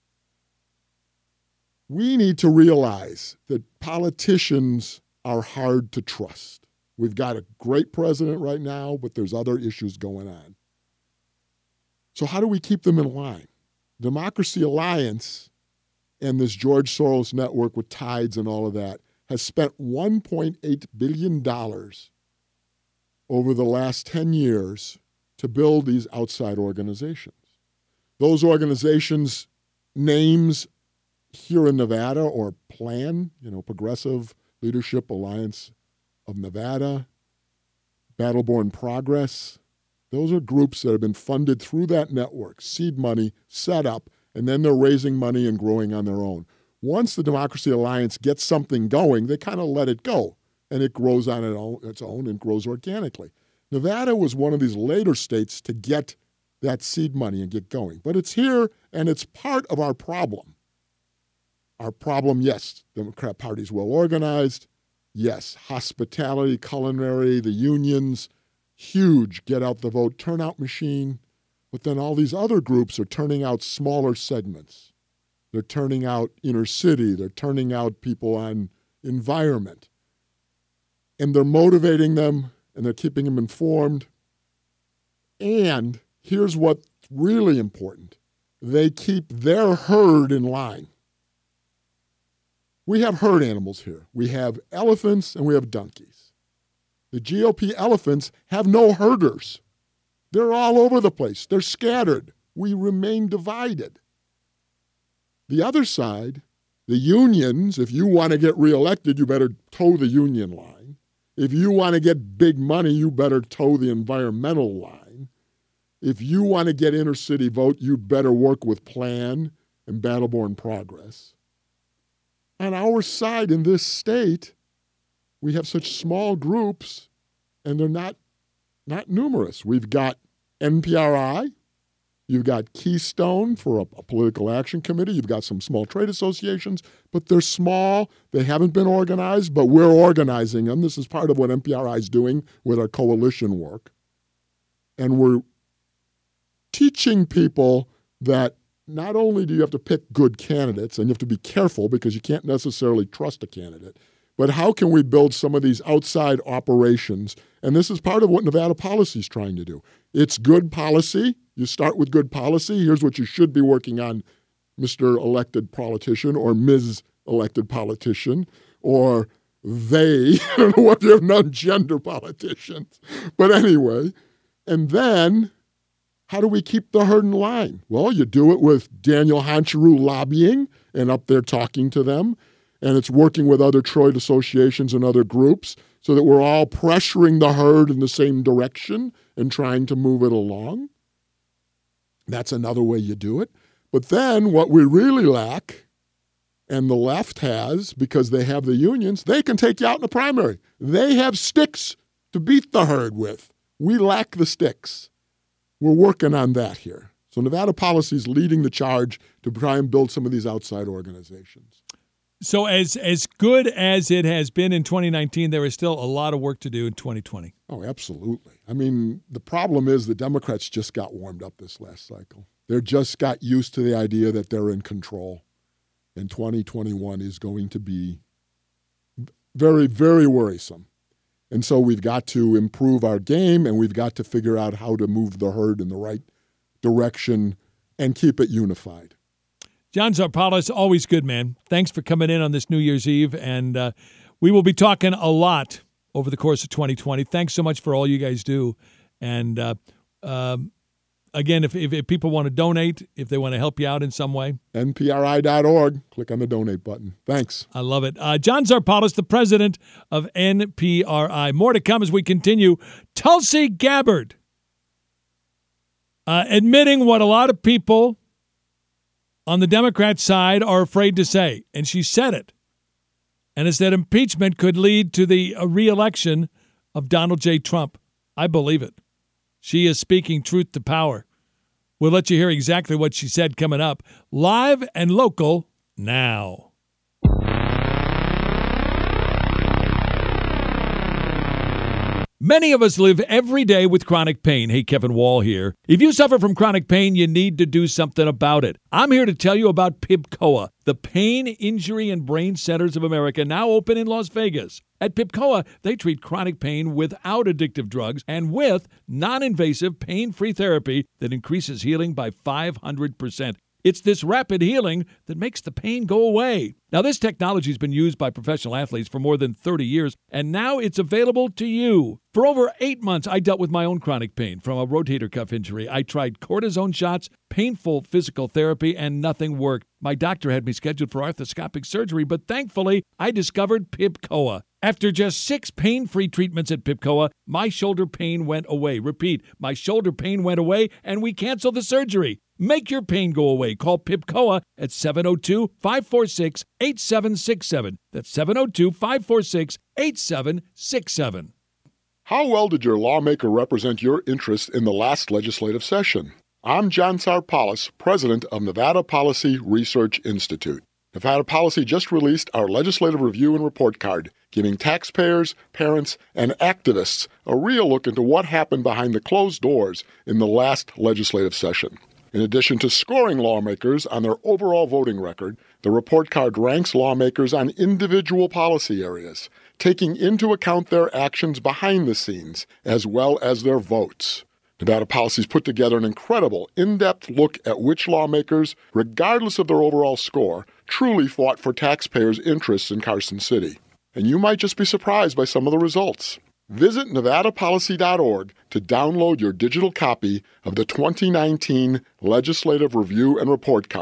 We need to realize that politicians are hard to trust. We've got a great president right now, but there's other issues going on. So how do we keep them in line? Democracy Alliance and this George Soros network with Tides and all of that has spent $1.8 billion over the last 10 years to build these outside organizations. Those organizations' names here in Nevada or PLAN, Progressive Leadership Alliance of Nevada, Battleborn Progress, those are groups that have been funded through that network, seed money, set up, and then they're raising money and growing on their own. Once the Democracy Alliance gets something going, they kind of let it go, and it grows on its own and grows organically. Nevada was one of these later states to get that seed money and get going. But it's here, and it's part of our problem. Our problem, yes, the Democrat Party's well organized. Yes, hospitality, culinary, the unions, huge get-out-the-vote turnout machine. But then all these other groups are turning out smaller segments. They're turning out inner city. They're turning out people on environment. And they're motivating them, and they're keeping them informed. And here's what's really important. They keep their herd in line. We have herd animals here. We have elephants and we have donkeys. The GOP elephants have no herders. They're all over the place. They're scattered. We remain divided. The other side, the unions, if you want to get reelected, you better toe the union line. If you want to get big money, you better toe the environmental line. If you want to get inner city vote, you better work with Plan and Battleborn Progress. On our side in this state, we have such small groups, and they're not numerous. We've got NPRI, you've got Keystone for a political action committee, you've got some small trade associations, but they're small, they haven't been organized, but we're organizing them. This is part of what NPRI is doing with our coalition work. And we're teaching people that not only do you have to pick good candidates, and you have to be careful because you can't necessarily trust a candidate, but how can we build some of these outside operations? And this is part of what Nevada Policy is trying to do. It's good policy. You start with good policy. Here's what you should be working on, Mr. Elected Politician or Ms. Elected Politician, or they. I don't know what they're non-gender politicians. But anyway, and then how do we keep the herd in line? Well, you do it with Daniel Honcharu lobbying and up there talking to them. And it's working with other trade associations and other groups so that we're all pressuring the herd in the same direction and trying to move it along. That's another way you do it. But then what we really lack, and the left has, because they have the unions, they can take you out in the primary. They have sticks to beat the herd with. We lack the sticks. We're working on that here. So Nevada Policy is leading the charge to try and build some of these outside organizations. So as good as it has been in 2019, there is still a lot of work to do in 2020. Oh, absolutely. I mean, the problem is the Democrats just got warmed up this last cycle. They just got used to the idea that they're in control. And 2021 is going to be very, very worrisome. And so we've got to improve our game, and we've got to figure out how to move the herd in the right direction and keep it unified. John Zarpalis, always good, man. Thanks for coming in on this New Year's Eve, and we will be talking a lot over the course of 2020. Thanks so much for all you guys do. And again, if people want to donate, if they want to help you out in some way, NPRI.org. Click on the donate button. Thanks. I love it. John Zarpalis, the president of NPRI. More to come as we continue. Tulsi Gabbard admitting what a lot of people on the Democrat side are afraid to say, and she said it. And it's that impeachment could lead to the re-election of Donald J. Trump. I believe it. She is speaking truth to power. We'll let you hear exactly what she said coming up. Live and local now. Many of us live every day with chronic pain. Hey, Kevin Wall here. If you suffer from chronic pain, you need to do something about it. I'm here to tell you about PIBCOA, the Pain, Injury, and Brain Centers of America, now open in Las Vegas. At PIBCOA, they treat chronic pain without addictive drugs and with non-invasive pain-free therapy that increases healing by 500%. It's this rapid healing that makes the pain go away. Now, this technology has been used by professional athletes for more than 30 years, and now it's available to you. For over 8 months, I dealt with my own chronic pain from a rotator cuff injury. I tried cortisone shots, painful physical therapy, and nothing worked. My doctor had me scheduled for arthroscopic surgery, but thankfully, I discovered PIBCOA. After just 6 pain-free treatments at PIBCOA, my shoulder pain went away. Repeat, my shoulder pain went away, and we canceled the surgery. Make your pain go away. Call PIBCOA at 702-546-8767. That's 702-546-8767. How well did your lawmaker represent your interests in the last legislative session? I'm John Zarpalis, president of Nevada Policy Research Institute. Nevada Policy just released our legislative review and report card, giving taxpayers, parents, and activists a real look into what happened behind the closed doors in the last legislative session. In addition to scoring lawmakers on their overall voting record, the report card ranks lawmakers on individual policy areas, taking into account their actions behind the scenes, as well as their votes. Nevada Policy's put together an incredible, in-depth look at which lawmakers, regardless of their overall score, truly fought for taxpayers' interests in Carson City. And you might just be surprised by some of the results. Visit NevadaPolicy.org to download your digital copy of the 2019 Legislative Review and Report Card.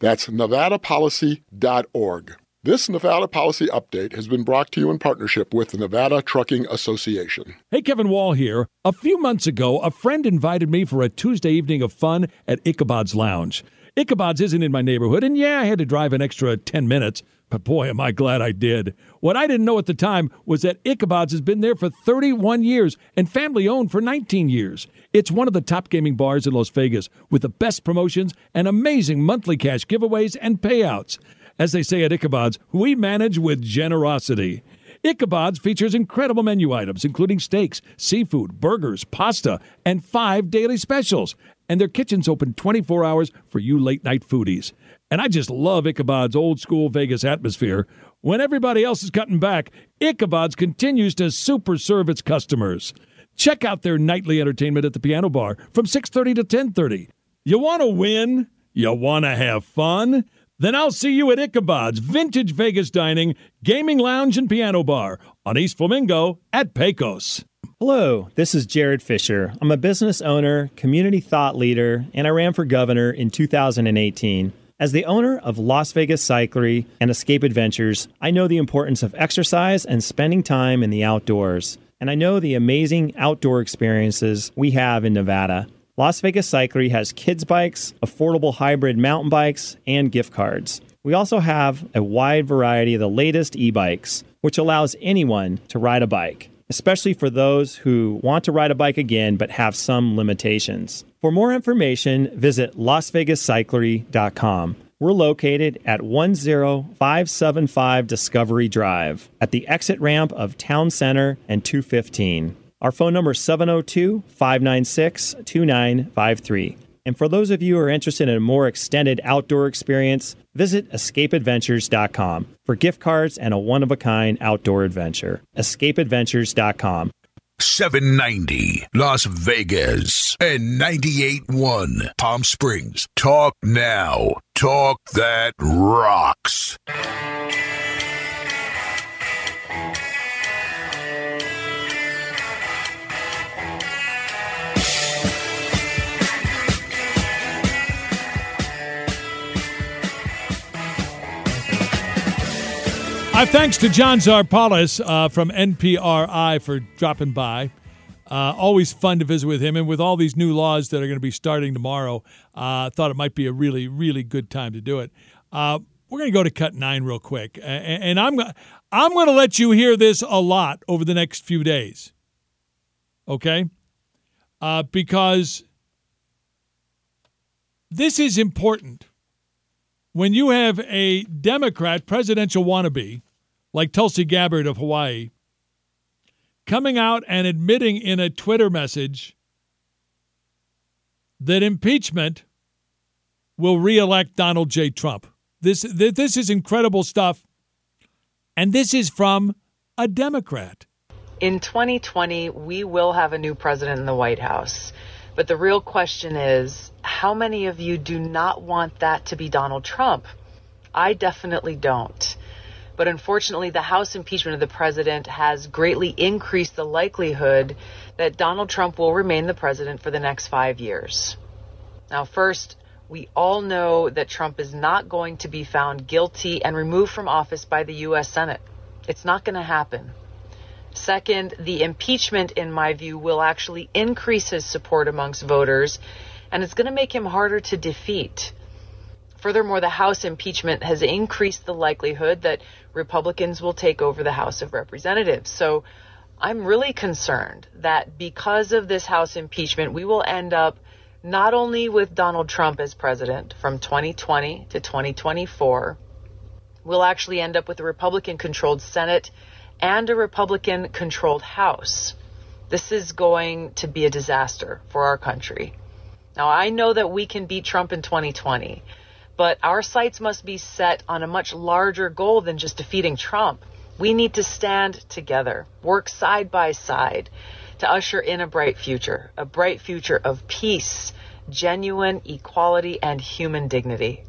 That's nevadapolicy.org. This Nevada Policy Update has been brought to you in partnership with the Nevada Trucking Association. Hey, Kevin Wall here. A few months ago, a friend invited me for a Tuesday evening of fun at Ichabod's Lounge. Ichabod's isn't in my neighborhood, and yeah, I had to drive an extra 10 minutes, but boy, am I glad I did. What I didn't know at the time was that Ichabod's has been there for 31 years and family-owned for 19 years. It's one of the top gaming bars in Las Vegas with the best promotions and amazing monthly cash giveaways and payouts. As they say at Ichabod's, we manage with generosity. Ichabod's features incredible menu items, including steaks, seafood, burgers, pasta, and 5 daily specials. And their kitchen's open 24 hours for you late-night foodies. And I just love Ichabod's old-school Vegas atmosphere. When everybody else is cutting back, Ichabod's continues to super serve its customers. Check out their nightly entertainment at the Piano Bar from 6:30 to 10:30. You want to win? You want to have fun? Then I'll see you at Ichabod's Vintage Vegas Dining, Gaming Lounge, and Piano Bar on East Flamingo at Pecos. Hello, this is Jared Fisher. I'm a business owner, community thought leader, and I ran for governor in 2018. As the owner of Las Vegas Cyclery and Escape Adventures, I know the importance of exercise and spending time in the outdoors. And I know the amazing outdoor experiences we have in Nevada. Las Vegas Cyclery has kids' bikes, affordable hybrid mountain bikes, and gift cards. We also have a wide variety of the latest e-bikes, which allows anyone to ride a bike, especially for those who want to ride a bike again but have some limitations. For more information, visit LasVegasCyclery.com. We're located at 10575 Discovery Drive at the exit ramp of Town Center and 215. Our phone number is 702-596-2953. And for those of you who are interested in a more extended outdoor experience, visit escapeadventures.com for gift cards and a one-of-a-kind outdoor adventure. escapeadventures.com. 790 Las Vegas and 98.1 Palm Springs. Talk now. Talk that rocks. Thanks to John Zarpalis from NPRI for dropping by. Always fun to visit with him. And with all these new laws that are going to be starting tomorrow, thought it might be a really, really good time to do it. We're going to go to cut 9 real quick. And I'm going to let you hear this a lot over the next few days. Okay? Because this is important. When you have a Democrat presidential wannabe like Tulsi Gabbard of Hawaii coming out and admitting in a Twitter message that impeachment will reelect Donald J. Trump. This is incredible stuff, and this is from a Democrat. In 2020, we will have a new president in the White House. But the real question is, how many of you do not want that to be Donald Trump? I definitely don't. But unfortunately, the House impeachment of the president has greatly increased the likelihood that Donald Trump will remain the president for the next 5 years. Now, first, we all know that Trump is not going to be found guilty and removed from office by the U.S. Senate. It's not going to happen. Second, the impeachment, in my view, will actually increase his support amongst voters, and it's going to make him harder to defeat. Furthermore, the House impeachment has increased the likelihood that Republicans will take over the House of Representatives. So I'm really concerned that because of this House impeachment, we will end up not only with Donald Trump as president from 2020 to 2024, we'll actually end up with a Republican-controlled Senate and a Republican-controlled House. This is going to be a disaster for our country. Now, I know that we can beat Trump in 2020, but our sights must be set on a much larger goal than just defeating Trump. We need to stand together, work side by side to usher in a bright future of peace, genuine equality, and human dignity.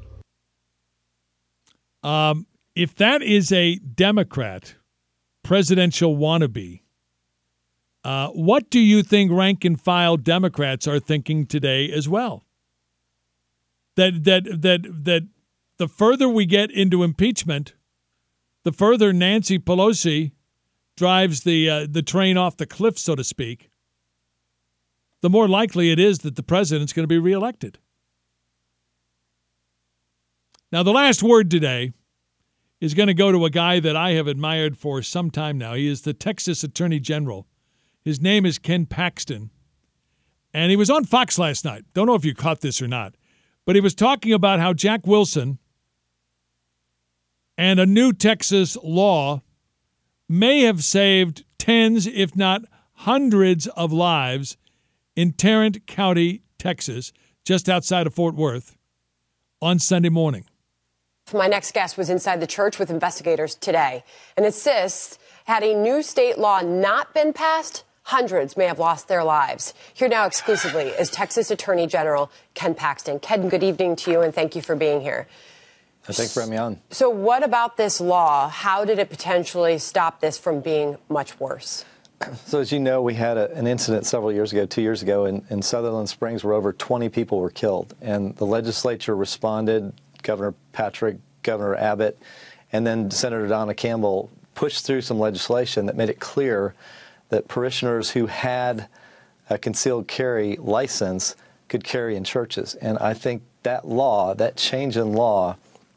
If that is a Democrat presidential wannabe, what do you think rank and file Democrats are thinking today as well? That the further we get into impeachment, the further Nancy Pelosi drives the train off the cliff, so to speak, the more likely it is that the president's going to be reelected. Now, the last word today is going to go to a guy that I have admired for some time now. He is the Texas Attorney General. His name is Ken Paxton. And he was on Fox last night. Don't know if you caught this or not. But he was talking about how Jack Wilson and a new Texas law may have saved tens, if not hundreds, of lives in Tarrant County, Texas, just outside of Fort Worth, on Sunday morning. My next guest was inside the church with investigators today and insists, had a new state law not been passed, hundreds may have lost their lives. Here now exclusively is Texas Attorney General Ken Paxton. Ken, good evening to you, and thank you for being here. Thanks for having me on. So what about this law? How did it potentially stop this from being much worse? So as you know, we had an incident several years ago, 2 years ago, in Sutherland Springs where over 20 people were killed. And the legislature responded, Governor Patrick, Governor Abbott, and then Senator Donna Campbell pushed through some legislation that made it clear that parishioners who had a concealed carry license could carry in churches. And I think that law, that change in law,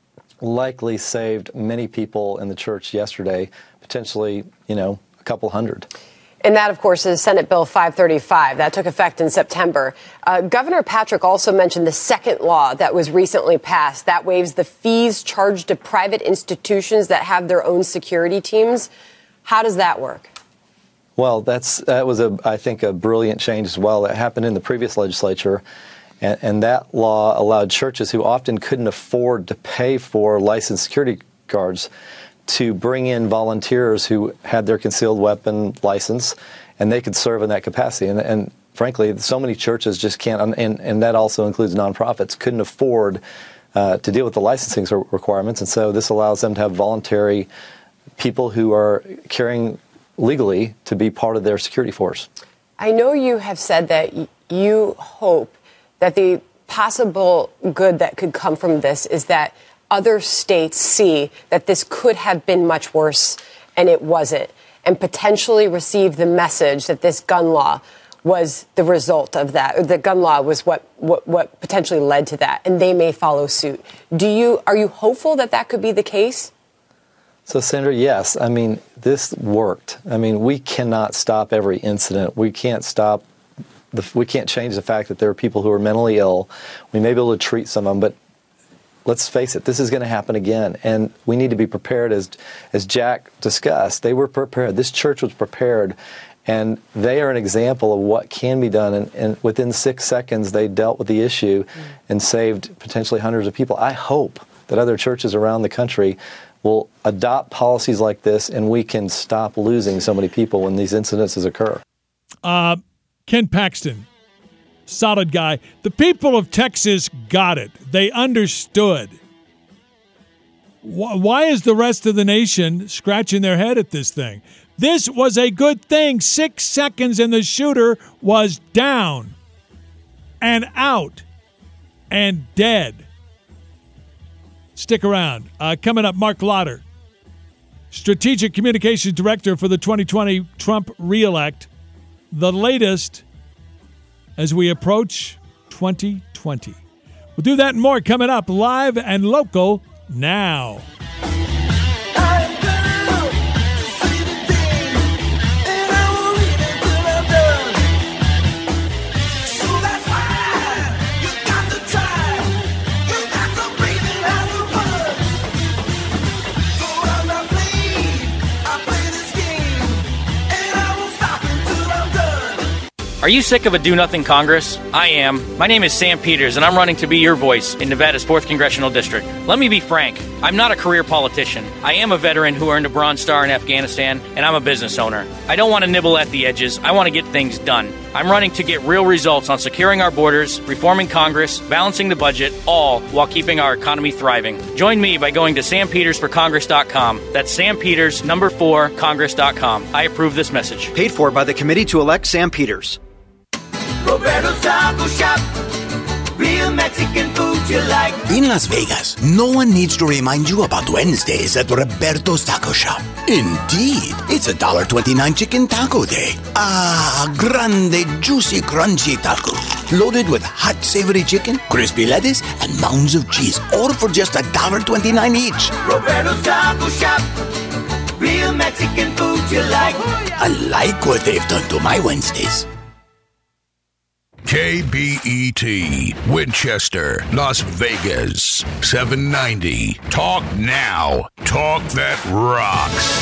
likely saved many people in the church yesterday, potentially, a couple hundred. And that, of course, is Senate Bill 535. That took effect in September. Governor Patrick also mentioned the second law that was recently passed that waives the fees charged to private institutions that have their own security teams. How does that work? Well, that was, I think, a brilliant change as well. That happened in the previous legislature. And that law allowed churches who often couldn't afford to pay for licensed security guards to bring in volunteers who had their concealed weapon license, and they could serve in that capacity. And frankly, so many churches just can't, and that also includes nonprofits, couldn't afford to deal with the licensing requirements. And so this allows them to have voluntary people who are carrying legally to be part of their security force. I know you have said that you hope that the possible good that could come from this is that other states see that this could have been much worse and it wasn't, and potentially receive the message that this gun law was the result of that, or the gun law was what potentially led to that, and they may follow suit. Are you hopeful that that could be the case? So, Senator, yes. I mean, this worked. I mean, we cannot stop every incident. We can't we can't change the fact that there are people who are mentally ill. We may be able to treat some of them, but let's face it, this is going to happen again, and we need to be prepared. As Jack discussed, they were prepared. This church was prepared, and they are an example of what can be done. And within 6 seconds, they dealt with the issue and saved potentially hundreds of people. I hope that other churches around the country will adopt policies like this, and we can stop losing so many people when these incidences occur. Ken Paxton, solid guy. The people of Texas got it. They understood. Why is the rest of the nation scratching their head at this thing? This was a good thing. 6 seconds and the shooter was down and out and dead. Stick around. Coming up, Mark Lotter, Strategic Communications Director for the 2020 Trump re-elect. The latest as we approach 2020. We'll do that and more coming up live and local now. Are you sick of a do-nothing Congress? I am. My name is Sam Peters, and I'm running to be your voice in Nevada's 4th Congressional District. Let me be frank. I'm not a career politician. I am a veteran who earned a Bronze Star in Afghanistan, and I'm a business owner. I don't want to nibble at the edges. I want to get things done. I'm running to get real results on securing our borders, reforming Congress, balancing the budget, all while keeping our economy thriving. Join me by going to sampetersforcongress.com. That's sampetersnumber4congress.com. I approve this message. Paid for by the Committee to Elect Sam Peters. Roberto's Taco Shop. Real Mexican food you like. In Las Vegas, no one needs to remind you about Wednesdays at Roberto's Taco Shop. Indeed, it's $1.29 chicken taco day. Ah, grande, juicy, crunchy taco. Loaded with hot, savory chicken, crispy lettuce, and mounds of cheese. All for just $1.29 each. Roberto's Taco Shop. Real Mexican food you like. I like what they've done to my Wednesdays. KBET, Winchester, Las Vegas, 790. Talk now. Talk that rocks.